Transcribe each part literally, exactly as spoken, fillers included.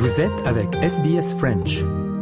Vous êtes avec S B S French.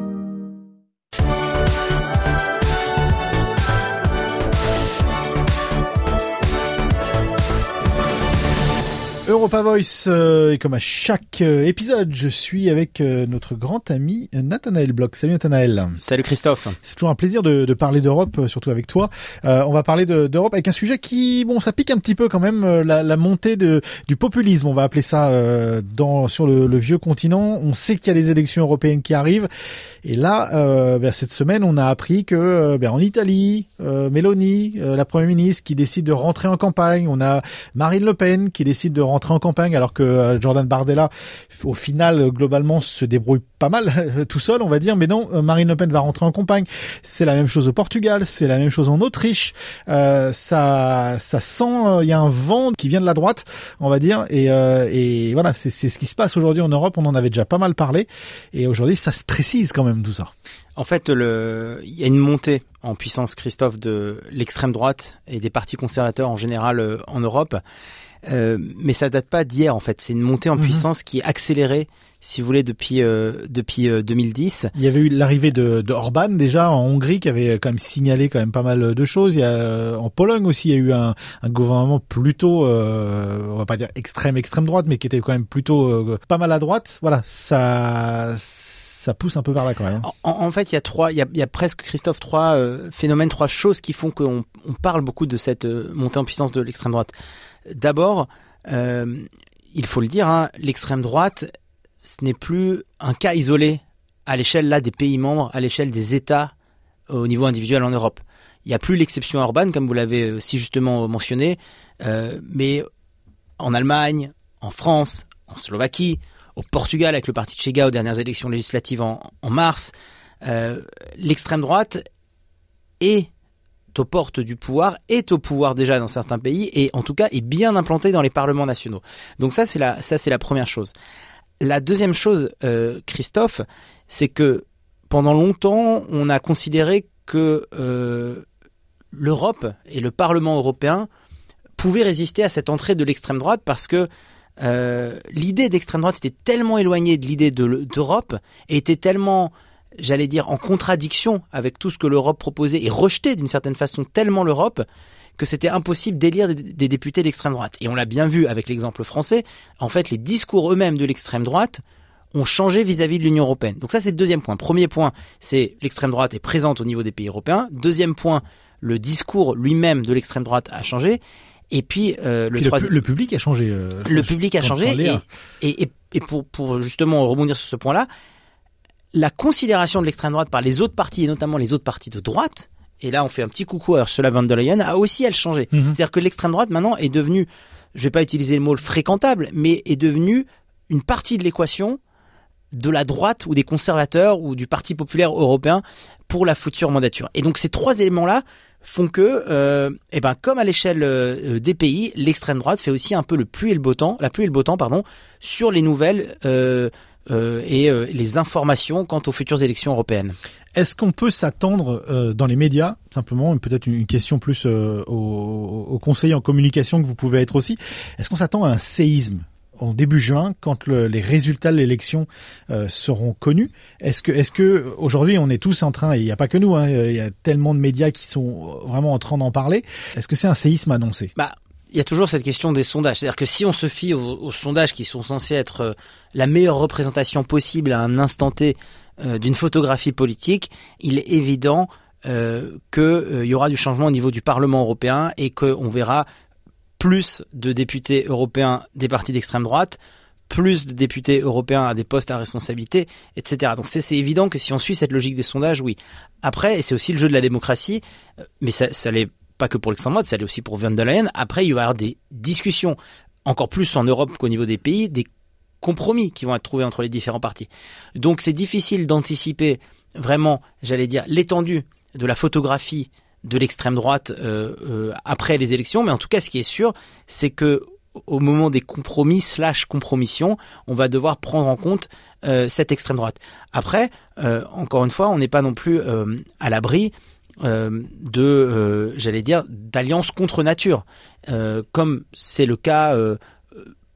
Europa Voice, euh, et comme à chaque euh, épisode, je suis avec euh, notre grand ami Nathanaël Bloch. Salut Nathanaël. Salut Christophe. C'est toujours un plaisir de, de parler d'Europe, euh, surtout avec toi. Euh, on va parler de, d'Europe avec un sujet qui, bon, ça pique un petit peu quand même, euh, la, la montée de, du populisme, on va appeler ça, euh, dans, sur le, le vieux continent. On sait qu'il y a les élections européennes qui arrivent. Et là, euh, ben, cette semaine, on a appris que euh, ben, en Italie, euh, Meloni, euh, la Première ministre, qui décide de rentrer en campagne. On a Marine Le Pen qui décide de rentrer en campagne, alors que euh, Jordan Bardella, au final, globalement, se débrouille pas mal tout seul, on va dire. Mais non, euh, Marine Le Pen va rentrer en campagne. C'est la même chose au Portugal, c'est la même chose en Autriche. Euh, ça, ça sent, il euh, y a un vent qui vient de la droite, on va dire. Et, euh, et voilà, c'est, c'est ce qui se passe aujourd'hui en Europe. On en avait déjà pas mal parlé. Et aujourd'hui, ça se précise quand même tout ça. En fait, le, il y a une montée en puissance, Christophe, de l'extrême droite et des partis conservateurs en général euh, en Europe. Euh, mais ça date pas d'hier en fait, c'est une montée en mmh. puissance qui est accélérée, si vous voulez, depuis euh, depuis euh, deux mille dix. Il y avait eu l'arrivée de, de Orban déjà en Hongrie qui avait quand même signalé quand même pas mal de choses. Il y a euh, en Pologne aussi, il y a eu un, un gouvernement plutôt, euh, on va pas dire extrême extrême droite, mais qui était quand même plutôt euh, pas mal à droite. Voilà, ça. ça pousse un peu vers là quand même. En, en fait, il y a trois, il y a, il y a presque, Christophe, trois euh, phénomènes, trois choses qui font qu'on on parle beaucoup de cette euh, montée en puissance de l'extrême droite. D'abord, euh, il faut le dire, hein, l'extrême droite, ce n'est plus un cas isolé à l'échelle là des pays membres, à l'échelle des États au niveau individuel en Europe. Il n'y a plus l'exception Orban, comme vous l'avez si justement mentionné, euh, mais en Allemagne, en France, en Slovaquie, au Portugal avec le parti de Chega aux dernières élections législatives en, en mars, euh, l'extrême droite est aux portes du pouvoir, est au pouvoir déjà dans certains pays et en tout cas est bien implantée dans les parlements nationaux. Donc ça c'est la, ça c'est la première chose. La deuxième chose, euh, Christophe, c'est que pendant longtemps on a considéré que euh, l'Europe et le Parlement européen pouvaient résister à cette entrée de l'extrême droite parce que Euh, l'idée d'extrême droite était tellement éloignée de l'idée de, d'Europe et était tellement, j'allais dire, en contradiction avec tout ce que l'Europe proposait et rejetait d'une certaine façon tellement l'Europe que c'était impossible d'élire des, des députés d'extrême droite. Et on l'a bien vu avec l'exemple français, en fait les discours eux-mêmes de l'extrême droite ont changé vis-à-vis de l'Union européenne. Donc ça c'est le deuxième point. Premier point, c'est l'extrême droite est présente au niveau des pays européens. Deuxième point, le discours lui-même de l'extrême droite a changé. Et puis, euh, le, puis troisième... le, le public a changé. Euh, le public a changé. Et, et, et pour, pour justement rebondir sur ce point-là, la considération de l'extrême droite par les autres partis, et notamment les autres partis de droite, et là on fait un petit coucou à Ursula von der Leyen, a aussi elle changé. Mm-hmm. C'est-à-dire que l'extrême droite maintenant est devenue, je vais pas utiliser le mot fréquentable, mais est devenue une partie de l'équation de la droite ou des conservateurs ou du Parti populaire européen pour la future mandature. Et donc ces trois éléments-là font que, euh, eh ben, comme à l'échelle euh, des pays, l'extrême droite fait aussi un peu le pluie et le beau temps, la pluie et le beau temps, pardon, sur les nouvelles euh, euh, et euh, les informations quant aux futures élections européennes. Est-ce qu'on peut s'attendre euh, dans les médias, simplement, peut-être une question plus euh, aux, aux conseillers en communication que vous pouvez être aussi, est-ce qu'on s'attend à un séisme en début juin, quand le, les résultats de l'élection euh, seront connus? Est-ce que, est-ce que aujourd'hui on est tous en train, et il n'y a pas que nous, hein, il y a tellement de médias qui sont vraiment en train d'en parler. Est-ce que c'est un séisme annoncé? Bah, il y a toujours cette question des sondages. C'est-à-dire que si on se fie aux, aux sondages qui sont censés être euh, la meilleure représentation possible à un instant T euh, d'une photographie politique, il est évident euh, qu'il euh, y aura du changement au niveau du Parlement européen et qu'on verra plus de députés européens des partis d'extrême droite, plus de députés européens à des postes à responsabilité, et cetera. Donc c'est, c'est évident que si on suit cette logique des sondages, oui. Après, et c'est aussi le jeu de la démocratie, mais ça, ça l'est pas que pour l'extrême droite, ça l'est aussi pour von der Leyen. Après, il va y avoir des discussions, encore plus en Europe qu'au niveau des pays, des compromis qui vont être trouvés entre les différents partis. Donc c'est difficile d'anticiper vraiment, j'allais dire, l'étendue de la photographie de l'extrême droite euh, euh, après les élections, mais en tout cas ce qui est sûr, c'est que au moment des compromis slash compromissions, on va devoir prendre en compte euh, cette extrême droite. Après, euh, encore une fois, on n'est pas non plus euh, à l'abri euh, de, euh, j'allais dire, d'alliances contre nature, euh, comme c'est le cas euh,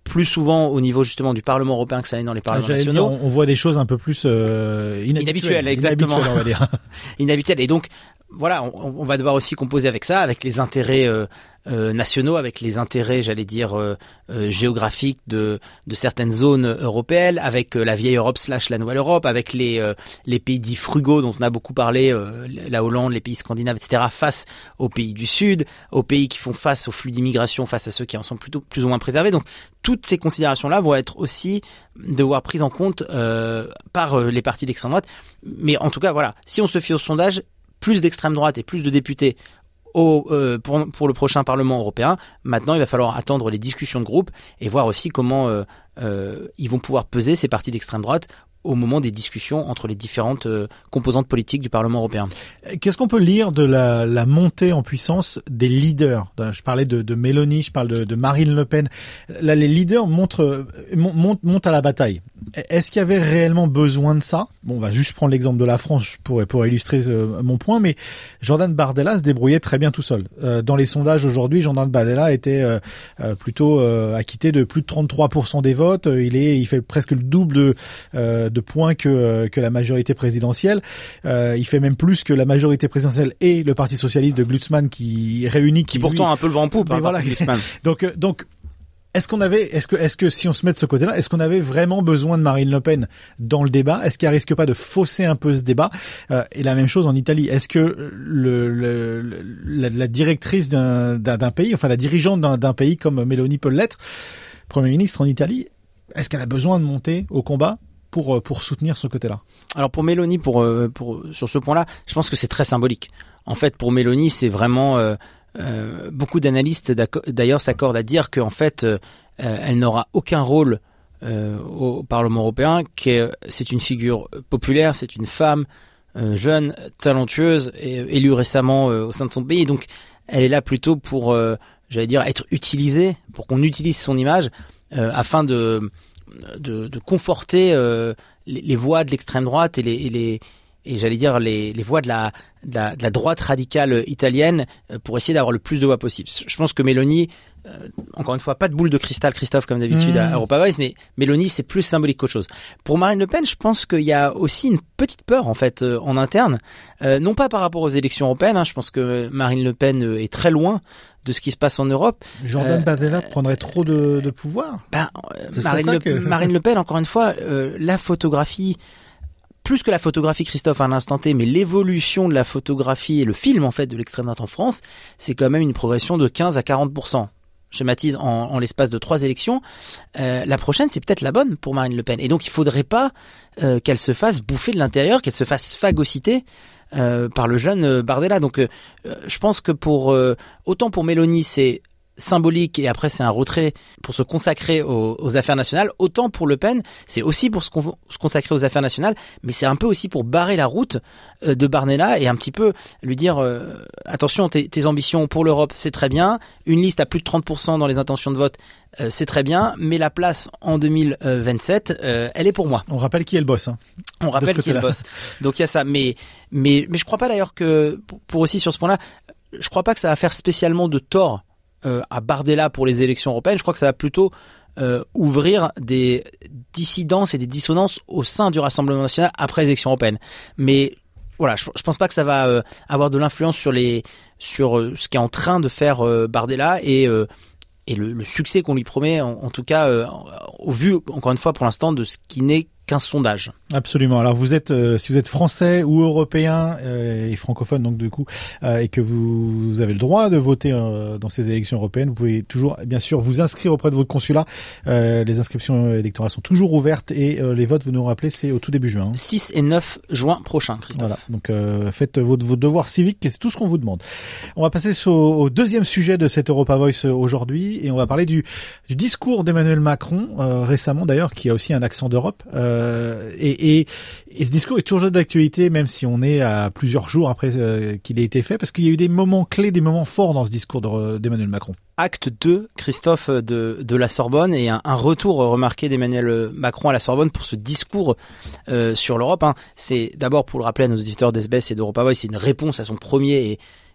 plus souvent au niveau justement du Parlement européen que ça n'est dans les parlements J'allais nationaux. Dire, on voit des choses un peu plus euh, inhabituelles, inhabituelles, exactement. Inhabituelles, on va dire. Inhabituelles. Et donc voilà, on, on va devoir aussi composer avec ça, avec les intérêts euh, euh, nationaux, avec les intérêts, j'allais dire euh, euh, géographiques de de certaines zones européennes, avec euh, la vieille Europe slash la nouvelle Europe, avec les euh, les pays dits frugaux dont on a beaucoup parlé, euh, la Hollande, les pays scandinaves, et cetera, face aux pays du Sud, aux pays qui font face aux flux d'immigration, face à ceux qui en sont plutôt plus ou moins préservés. Donc toutes ces considérations-là vont être aussi devoir prises en compte euh, par euh, les partis d'extrême droite. Mais en tout cas, voilà, si on se fie au sondage, plus d'extrême droite et plus de députés au, euh, pour, pour le prochain Parlement européen. Maintenant, il va falloir attendre les discussions de groupe et voir aussi comment euh, euh, ils vont pouvoir peser ces partis d'extrême droite au moment des discussions entre les différentes euh, composantes politiques du Parlement européen. Qu'est-ce qu'on peut lire de la, la montée en puissance des leaders ? Je parlais de, de Mélanie, je parle de, de Marine Le Pen. Là, les leaders montrent, montent, montent à la bataille. Est-ce qu'il y avait réellement besoin de ça ? Bon, on va juste prendre l'exemple de la France pour, pour illustrer ce, mon point, mais Jordan Bardella se débrouillait très bien tout seul. Euh, dans les sondages aujourd'hui, Jordan Bardella était euh, euh, plutôt euh, acquitté de plus de trente-trois pour cent des votes. Il est, il fait presque le double de euh, de points que que la majorité présidentielle. Euh, il fait même plus que la majorité présidentielle et le Parti socialiste de Glucksmann qui réunit, qui, qui pourtant lui, a un peu le vent en poupe, hein, voilà. Glucksmann. donc donc est-ce qu'on avait, est-ce que, est-ce que si on se met de ce côté-là, est-ce qu'on avait vraiment besoin de Marine Le Pen dans le débat ? Est-ce qu'elle risque pas de fausser un peu ce débat ? euh, Et la même chose en Italie. Est-ce que le, le, le la, la directrice d'un, d'un, d'un pays, enfin la dirigeante d'un, d'un pays comme Meloni peut l'être, Premier ministre en Italie, est-ce qu'elle a besoin de monter au combat pour pour soutenir ce côté-là ? Alors pour Meloni, pour pour sur ce point-là, je pense que c'est très symbolique. En fait, pour Meloni, c'est vraiment euh, Euh, beaucoup d'analystes d'ailleurs s'accordent à dire qu'en fait euh, elle n'aura aucun rôle euh, au Parlement européen, que c'est une figure populaire, c'est une femme euh, jeune, talentueuse, et, élue récemment euh, au sein de son pays, donc elle est là plutôt pour, euh, j'allais dire, être utilisée, pour qu'on utilise son image euh, afin de, de, de conforter euh, les, les voix de l'extrême droite et les, et les et j'allais dire les, les voix de la, de, la, de la droite radicale italienne pour essayer d'avoir le plus de voix possible. Je pense que Meloni, euh, encore une fois, pas de boule de cristal, Christophe, comme d'habitude mmh. à Europa Voice, mais Meloni, c'est plus symbolique qu'autre chose. Pour Marine Le Pen, je pense qu'il y a aussi une petite peur, en fait, euh, en interne, euh, non pas par rapport aux élections européennes, hein, je pense que Marine Le Pen est très loin de ce qui se passe en Europe. Jordan euh, Bardella prendrait trop de, de pouvoir. Ben, euh, Marine, Le, que... Marine Le Pen, encore une fois, euh, la photographie... Plus que la photographie, Christophe, à un instant T, mais l'évolution de la photographie et le film, en fait, de l'extrême droite en France, c'est quand même une progression de quinze à quarante pour cent. Je schématise en, en l'espace de trois élections. Euh, la prochaine, c'est peut-être la bonne pour Marine Le Pen. Et donc, il faudrait pas euh, qu'elle se fasse bouffer de l'intérieur, qu'elle se fasse phagocyter euh, par le jeune Bardella. Donc, euh, je pense que pour euh, autant pour Mélanie, c'est symbolique et après c'est un retrait pour se consacrer aux, aux affaires nationales, autant pour Le Pen c'est aussi pour se, con- se consacrer aux affaires nationales, mais c'est un peu aussi pour barrer la route euh, de Bardella et un petit peu lui dire euh, attention, tes, tes ambitions pour l'Europe c'est très bien, une liste à plus de trente pour cent dans les intentions de vote euh, c'est très bien, mais la place en deux mille vingt-sept euh, elle est pour moi. On rappelle qui est le boss, hein. On rappelle qui est le boss, donc il y a ça, mais, mais, mais je crois pas d'ailleurs que pour, pour aussi sur ce point là je crois pas que ça va faire spécialement de tort Euh, à Bardella pour les élections européennes. Je crois que ça va plutôt euh, ouvrir des dissidences et des dissonances au sein du Rassemblement national après les élections européennes. Mais voilà, je, je pense pas que ça va euh, avoir de l'influence sur les sur euh, ce qu'est en train de faire euh, Bardella et euh, et le, le succès qu'on lui promet, en, en tout cas euh, au vu encore une fois pour l'instant de ce qui n'est qu'un sondage. Absolument. Alors vous êtes, euh, si vous êtes français ou européen euh, et francophone donc du coup, euh, et que vous, vous avez le droit de voter euh, dans ces élections européennes, vous pouvez toujours bien sûr vous inscrire auprès de votre consulat. Euh, les inscriptions électorales sont toujours ouvertes et euh, les votes, vous nous rappelez, c'est au tout début juin. Hein. six et neuf juin prochain, Christophe. Voilà. Donc euh, faites vos, vos devoirs civiques, c'est tout ce qu'on vous demande. On va passer sur, au deuxième sujet de cette Europa Voice aujourd'hui et on va parler du, du discours d'Emmanuel Macron euh, récemment d'ailleurs, qui a aussi un accent d'Europe. Euh, et, et, et ce discours est toujours d'actualité, même si on est à plusieurs jours après euh, qu'il ait été fait, parce qu'il y a eu des moments clés, des moments forts dans ce discours de, d'Emmanuel Macron. Acte deux, Christophe, de, de la Sorbonne et un, un retour remarqué d'Emmanuel Macron à la Sorbonne pour ce discours euh, sur l'Europe. Hein. C'est d'abord, pour le rappeler à nos auditeurs d'S B S et d'Europa Voice, c'est une réponse à son premier et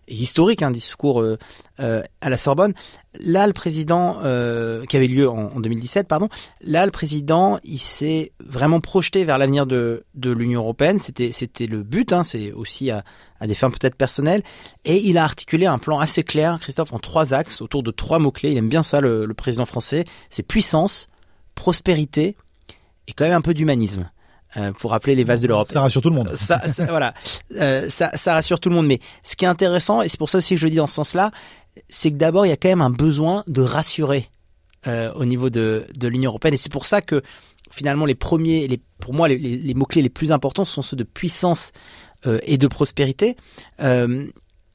et historique, un discours euh, euh, à la Sorbonne. Là, le président, euh, qui avait lieu en, en deux mille dix-sept, pardon, là, le président, il s'est vraiment projeté vers l'avenir de, de l'Union européenne. C'était, c'était le but, hein, c'est aussi à, à des fins peut-être personnelles. Et il a articulé un plan assez clair, Christophe, en trois axes, autour de trois mots-clés. Il aime bien ça, le, le président français. C'est puissance, prospérité et quand même un peu d'humanisme. Euh, pour rappeler les vases de l'Europe. Ça rassure tout le monde. Ça, ça voilà, euh, ça, ça rassure tout le monde. Mais ce qui est intéressant, et c'est pour ça aussi que je le dis dans ce sens-là, c'est que d'abord il y a quand même un besoin de rassurer euh, au niveau de, de l'Union européenne, et c'est pour ça que finalement les premiers, les, pour moi les, les, les mots clés les plus importants sont ceux de puissance euh, et de prospérité, euh,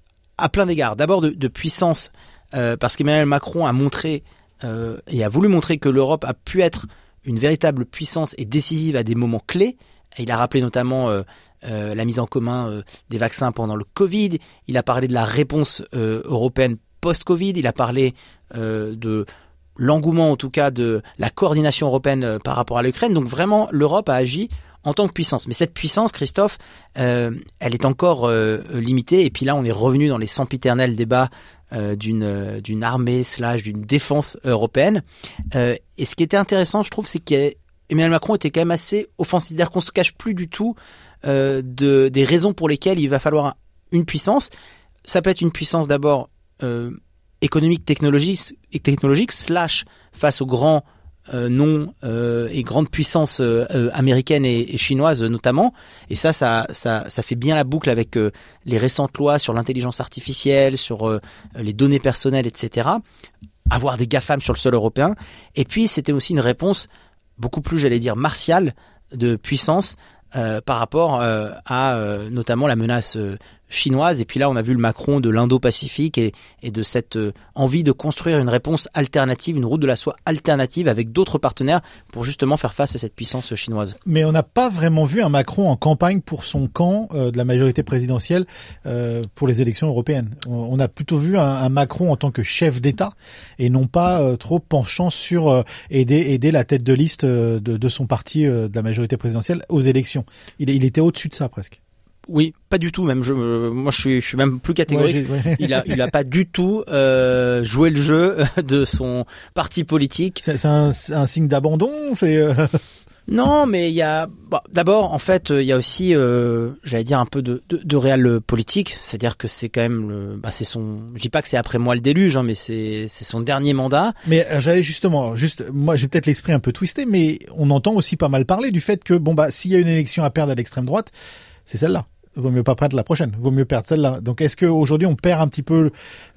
à plein d'égards. D'abord de, de puissance, euh, parce qu'Emmanuel Macron a montré euh, et a voulu montrer que l'Europe a pu être une véritable puissance et décisive à des moments clés. Il a rappelé notamment euh, euh, la mise en commun euh, des vaccins pendant le Covid. Il a parlé de la réponse euh, européenne post-Covid. Il a parlé euh, de l'engouement, en tout cas, de la coordination européenne euh, par rapport à l'Ukraine. Donc vraiment, l'Europe a agi en tant que puissance. Mais cette puissance, Christophe, euh, elle est encore euh, limitée. Et puis là, on est revenu dans les sempiternels débats Euh, d'une euh, d'une armée slash d'une défense européenne. Euh, et ce qui était intéressant, je trouve, c'est qu'Emmanuel Macron était quand même assez offensif. C'est-à-dire qu'on se cache plus du tout euh, de des raisons pour lesquelles il va falloir une puissance. Ça peut être une puissance d'abord euh, économique, technologique, et technologique slash face aux grands euh, noms euh, et grandes puissances euh, euh, américaines et, et chinoises notamment. Et ça, ça, ça, ça fait bien la boucle avec euh, les récentes lois sur l'intelligence artificielle, sur euh, les données personnelles, et cetera. Avoir des GAFAM sur le sol européen. Et puis, c'était aussi une réponse beaucoup plus, j'allais dire, martiale de puissance euh, par rapport euh, à euh, notamment la menace euh, chinoise. Et puis là, on a vu le Macron de l'Indo-Pacifique et, et de cette euh, envie de construire une réponse alternative, une route de la soie alternative avec d'autres partenaires pour justement faire face à cette puissance chinoise. Mais on n'a pas vraiment vu un Macron en campagne pour son camp euh, de la majorité présidentielle euh, pour les élections européennes. On, on a plutôt vu un, un Macron en tant que chef d'État et non pas euh, trop penchant sur euh, aider, aider la tête de liste euh, de, de son parti euh, de la majorité présidentielle aux élections. Il, il était au-dessus de ça presque. Oui, pas du tout même. Je, euh, moi, je suis, je suis même plus catégorique. Ouais, ouais. Il a, il a pas du tout euh, joué le jeu de son parti politique. C'est, c'est un, un signe d'abandon. C'est euh... non, mais il y a. Bon, d'abord, en fait, il y a aussi, euh, j'allais dire un peu de, de, de réel politique. C'est-à-dire que c'est quand même, le, bah, c'est son. Je dis pas que c'est après moi le déluge, hein, mais c'est, c'est son dernier mandat. Mais euh, j'allais justement, juste, moi, j'ai peut-être l'esprit un peu twisté, mais on entend aussi pas mal parler du fait que, bon bah, s'il y a une élection à perdre à l'extrême droite, c'est celle-là. Vaut mieux pas perdre la prochaine, vaut mieux perdre celle-là. Donc est-ce qu'aujourd'hui on perd un petit peu,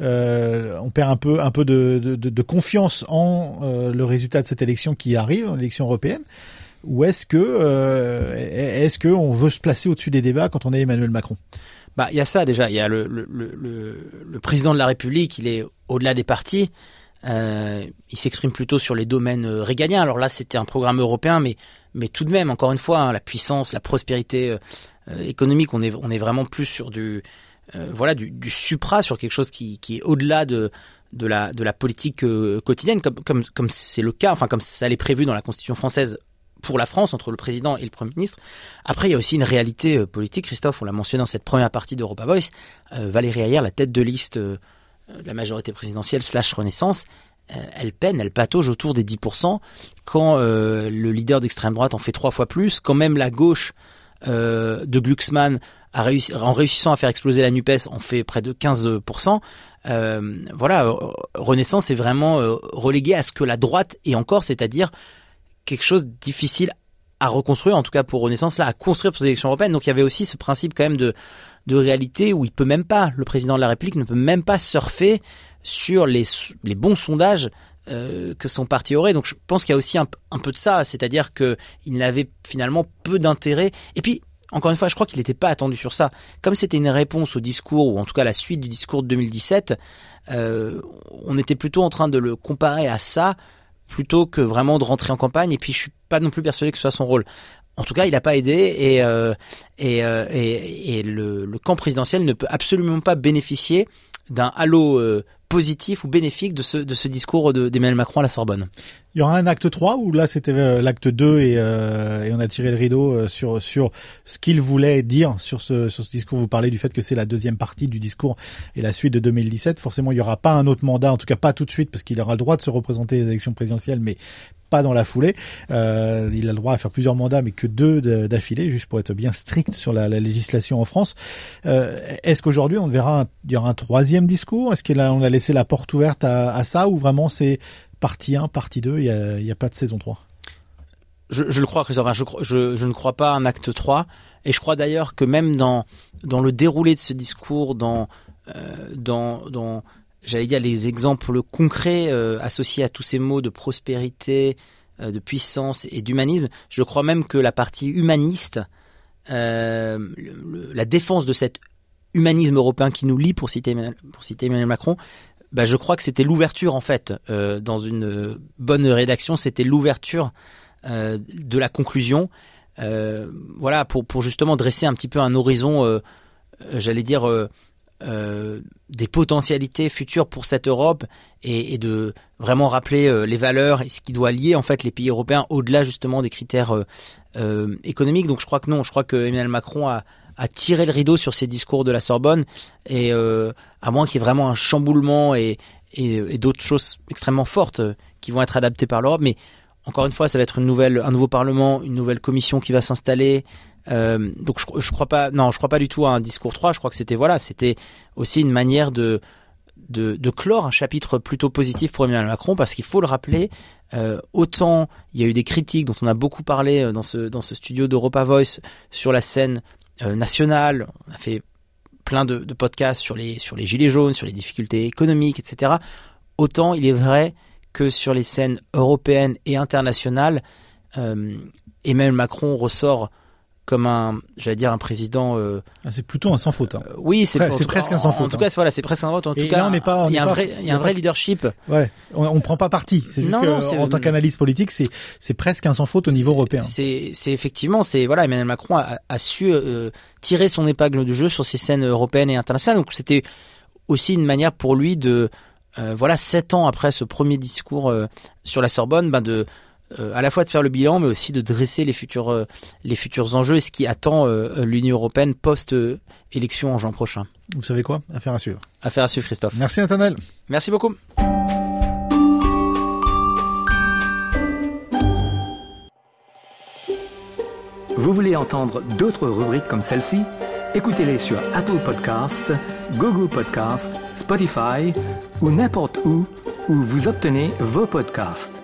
euh, on perd un peu, un peu de, de, de confiance en euh, le résultat de cette élection qui arrive, l'élection européenne, ou est-ce que, euh, est-ce que on veut se placer au-dessus des débats quand on est Emmanuel Macron? Bah, il y a ça déjà. Il y a le, le, le, le président de la République, il est au-delà des partis. Euh, il s'exprime plutôt sur les domaines régaliens. Alors là, c'était un programme européen, mais mais tout de même, encore une fois, hein, la puissance, la prospérité euh, économique, on est on est vraiment plus sur du euh, voilà du, du supra, sur quelque chose qui qui est au-delà de de la de la politique euh, quotidienne, comme comme comme c'est le cas, enfin comme ça l'est prévu dans la Constitution française pour la France entre le président et le Premier ministre. Après, il y a aussi une réalité euh, politique. Christophe, on l'a mentionné dans cette première partie d'Europa Voice. Euh, Valérie Hayer, la tête de liste euh, de la majorité présidentielle slash Renaissance, euh, elle peine, elle patauge autour des dix pour cent quand euh, le leader d'extrême droite en fait trois fois plus, quand même la gauche euh, de Glucksmann a réussi, en réussissant à faire exploser la NUPES en fait près de quinze pour cent. Euh, voilà, Renaissance est vraiment euh, reléguée à ce que la droite est encore, c'est-à-dire quelque chose de difficile à reconstruire, en tout cas pour Renaissance, là, à construire pour les élections européennes. Donc il y avait aussi ce principe quand même de de réalité où il peut même pas, le président de la République ne peut même pas surfer sur les, les bons sondages euh, que son parti aurait. Donc je pense qu'il y a aussi un, un peu de ça, c'est-à-dire qu'il n'avait finalement peu d'intérêt. Et puis, encore une fois, je crois qu'il n'était pas attendu sur ça. Comme c'était une réponse au discours, ou en tout cas la suite du discours de deux mille dix-sept, euh, on était plutôt en train de le comparer à ça, plutôt que vraiment de rentrer en campagne. Et puis je suis pas non plus persuadé que ce soit son rôle. En tout cas, il n'a pas aidé et, euh, et, euh, et, et le, le camp présidentiel ne peut absolument pas bénéficier d'un halo euh, positif ou bénéfique de ce, de ce discours de, d'Emmanuel Macron à la Sorbonne. Il y aura un acte trois où là c'était euh, l'acte deux et, euh, et on a tiré le rideau euh, sur sur ce qu'il voulait dire sur ce sur ce discours. Vous parlez du fait que c'est la deuxième partie du discours et la suite de deux mille dix-sept. Forcément, il y aura pas un autre mandat, en tout cas pas tout de suite, parce qu'il aura le droit de se représenter aux élections présidentielles, mais pas dans la foulée. Euh, il a le droit à faire plusieurs mandats, mais que deux d'affilée, juste pour être bien strict sur la, la législation en France. Euh, est-ce qu'aujourd'hui on verra un, il y aura un troisième discours? Est-ce qu'on a, on a laissé la porte ouverte à, à ça, ou vraiment c'est partie un, partie deux, il y a, il y a pas de saison trois? Je, je le crois, Christophe. Je, je, je ne crois pas à un acte trois. Et je crois d'ailleurs que même dans, dans le déroulé de ce discours, dans, euh, dans, dans, j'allais dire, les exemples concrets euh, associés à tous ces mots de prospérité, euh, de puissance et d'humanisme, je crois même que la partie humaniste, euh, le, la défense de cet humanisme européen qui nous lie, pour citer, pour citer Emmanuel Macron, bah, je crois que c'était l'ouverture, en fait, euh, dans une bonne rédaction, c'était l'ouverture euh, de la conclusion, euh, voilà, pour, pour justement dresser un petit peu un horizon, euh, j'allais dire, euh, euh, des potentialités futures pour cette Europe, et, et de vraiment rappeler euh, les valeurs et ce qui doit lier, en fait, les pays européens au-delà, justement, des critères euh, euh, économiques. Donc je crois que non, je crois que Emmanuel Macron a à tirer le rideau sur ces discours de la Sorbonne, et euh, à moins qu'il y ait vraiment un chamboulement et, et, et d'autres choses extrêmement fortes euh, qui vont être adaptées par l'Europe. Mais encore une fois, ça va être une nouvelle, un nouveau Parlement, une nouvelle Commission qui va s'installer. Euh, donc je, je crois pas, non, je crois pas du tout à un discours trois. Je crois que c'était voilà, c'était aussi une manière de de, de clore un chapitre plutôt positif pour Emmanuel Macron, parce qu'il faut le rappeler. Euh, autant il y a eu des critiques dont on a beaucoup parlé dans ce dans ce studio d'Europa Voice sur la scène Euh, national, on a fait plein de, de podcasts sur les, sur les gilets jaunes, sur les difficultés économiques, et cetera. Autant il est vrai que sur les scènes européennes et internationales, euh, Emmanuel Macron ressort comme un, j'allais dire, un président. Euh, ah, c'est plutôt un sans faute. Hein. Euh, oui, c'est, Pre- c'est presque un sans faute. En tout cas, hein. voilà, c'est presque un sans faute. En et tout cas, là, on n'est pas. Il y a un pas, vrai, il y a un vrai leadership. Ouais, on, on prend pas parti. C'est juste non, que, non, c'est, en tant qu'analyste politique, c'est c'est presque un sans faute au niveau européen. C'est c'est effectivement, c'est voilà, Emmanuel Macron a, a su euh, tirer son épingle du jeu sur ces scènes européennes et internationales. Donc c'était aussi une manière pour lui de euh, voilà, sept ans après ce premier discours euh, sur la Sorbonne, ben de Euh, à la fois de faire le bilan, mais aussi de dresser les futurs, euh, les futurs enjeux et ce qui attend euh, l'Union européenne post-élection euh, en juin prochain. Vous savez quoi? Affaire à suivre. Affaire à suivre, Christophe. Merci Nathanaël. Merci beaucoup. Vous voulez entendre d'autres rubriques comme celle-ci? Écoutez-les sur Apple Podcasts, Google Podcasts, Spotify ou n'importe où où vous obtenez vos podcasts.